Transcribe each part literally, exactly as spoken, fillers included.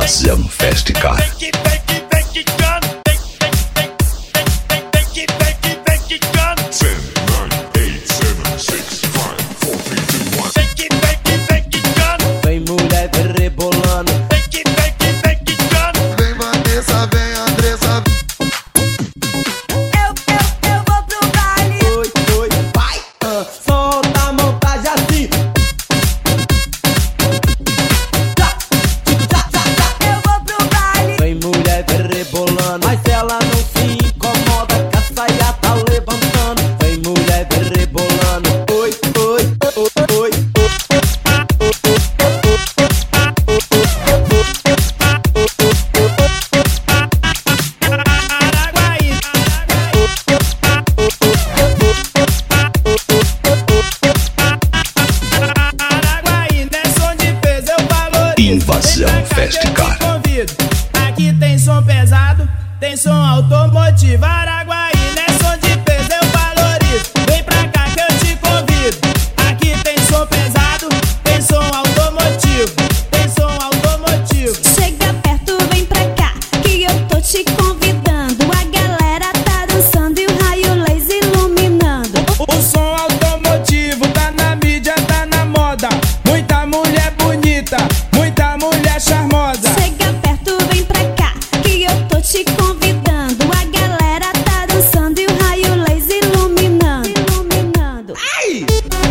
Invasão Festival. Vem mulher rebolando. Vem Vanessa, vem Andressa. Eu, eu, eu vou pro baile. Oi, oi, vai. Ah, solta a montagem assim. Tá, tico, tá, tá, tá. Eu vou pro baile. Vem mulher rebolando, mas ela não se incomoda, que a saia tá levantando. Vem mulher rebolando. Oi, oi, oi, oi. Invasão Festival. Aqui tem som pesado, tem som automotivo. Araguaí, né? Som de peso, eu valorizo. Vem pra cá que eu te convido. Aqui tem som pesado, tem som automotivo. Tem som automotivo. Chega perto, vem pra cá, que eu tô te convidando. A galera tá dançando e o raio laser iluminando. O som automotivo tá na mídia, tá na moda. Muita mulher bonita, muita mulher charmosa. Chega perto, vem pra cá, que eu tô te convidando. A galera tá dançando e o raio laser iluminando. Iluminando. Ai!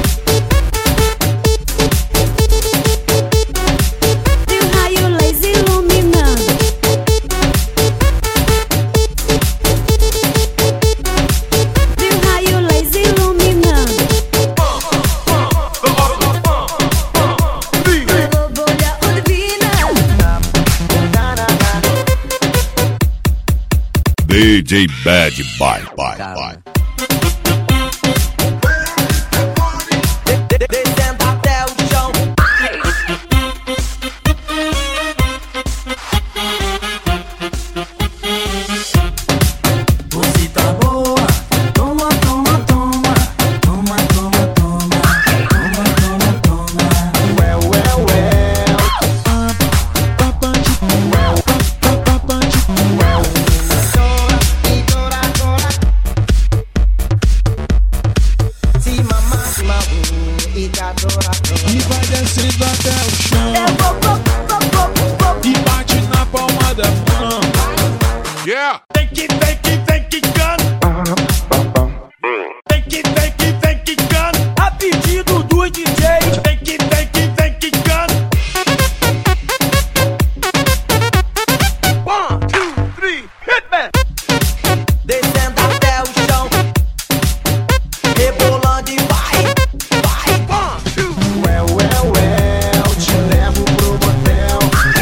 E o raio laser iluminando. E o raio laser iluminando. Bolha urbina. D J Bad Bye Bye Bye. Descendo até o chão. Você tá boa, toma, toma, toma. Toma, toma, toma. Toma, toma, toma. Well, well, well. E vai descendo até o chão. Eu vou, vou, vou, vou, vou. E bate na palma da mão. Yeah! Vem que, vem que, vem que canta. Vem que, vem que, vem que canta. A pedido do D J. Vem que, vem que, vem que canta. One, two, three, hit me. Descendo até o chão. Rebolando e vai, vai. One, two. Well, well, well. Te levo pro motel.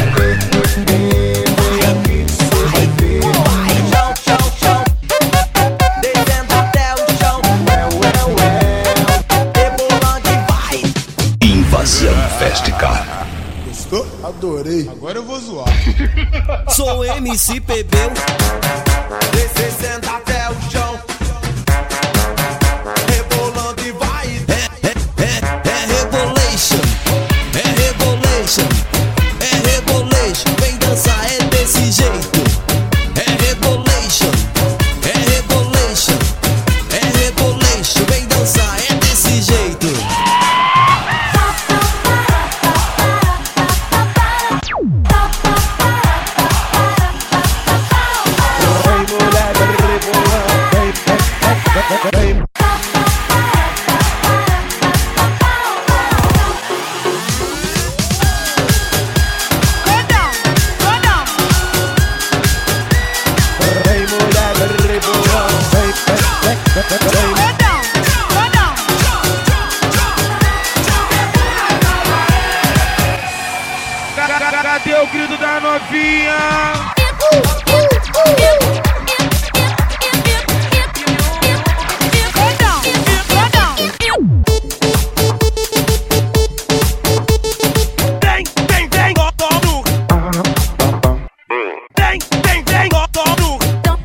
Vem aqui, você vai ver. Chão, chão, chão. Descendo até o chão. Well, well, well. Rebolando e vai. Invasão Festival. Gostou? Adorei. Agora eu vou zoar. Sou M C Pebeu. Descendo até o chão. Rebolando e vai. É, é, é, é rebolation. É rebolation. É rebolation. Vem dançar, é desse jeito. É rebolation. É rebolation. É rebolation. Vem dançar, é desse jeito. Vem mulher rebolando. Vem, vem, vem, vem. Vem mulher rebolando. Vem, vem, vem, vem, vem. Cadê o grito da novinha? Vem, vem, vem, ó, ó, no. Vem, vem, vem, ó, ó, no.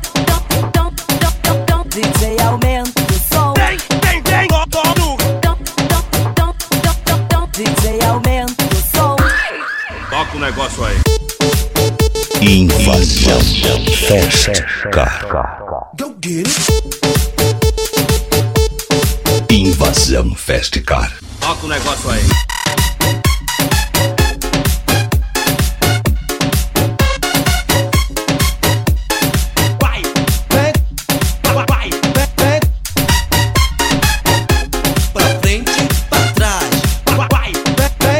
D J aumenta o som. Vem, vem, vem, ó, ó, no. D J aumenta o som. Toca o negócio aí. Invasão Fast Car. Go get it. Invasão Fast Car. Toca o negócio aí. Vai, vem, vai, vai, vem, vem. Pra frente, pra trás. Vai, vai, vem, vem.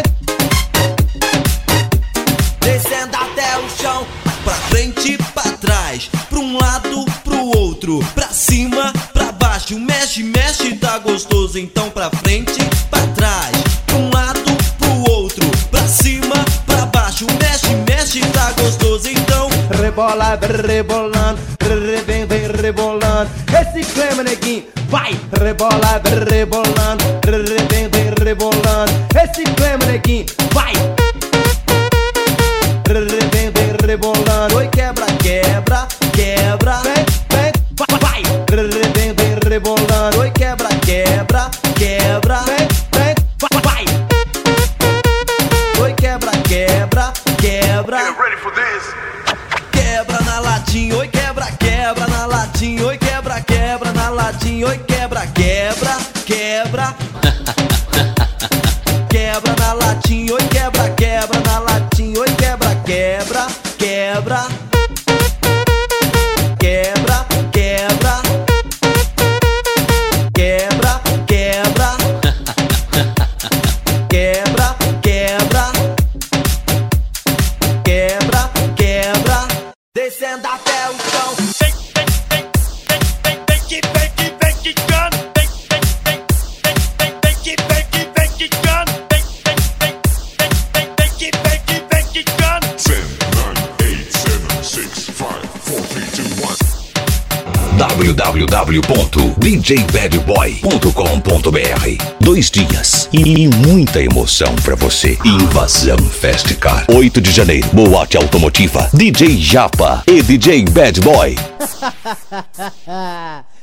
Descendo até o chão. Pra frente, pra trás. Pra um lado, pro outro. Pra cima, pra baixo. Mexe, mexe, tá gostoso. Então pra frente, pra trás. Pra um lado, pro outro. Pra cima, pra baixo. Mexe, mexe, tá gostoso. Então rebola, rebolando. Re, vem, vem rebolando. Esse clima, neguinho. Vai, rebola, rebolando. Re, vem, vem rebolando. Esse clima, neguinho. Vai. Re, vem, vem rebolando. Oi, quebra, quebra, quebra. Vem, vem, vai, vai. Re, vem, vem rebolando. Oi, quebra, quebra, quebra. Vem, vem, vai, vai. Oi, quebra, quebra, quebra. Get ready for this. Quebra na latinha, oi, quebra, quebra na latinha. Oi, quebra, quebra na latinha. Oi, quebra, quebra, quebra. Quebra na latinha, oi, quebra, quebra na latinha. Oi, quebra, quebra, quebra. Quebra, quebra. Quebra, quebra. Quebra, quebra. Quebra, quebra. Descendo até o chão. w w w ponto d j bad boy ponto com ponto b r. Dois dias e muita emoção pra você. Invasão Fast Car. oito de janeiro, Boate Automotiva. D J Japa e D J Bad Boy.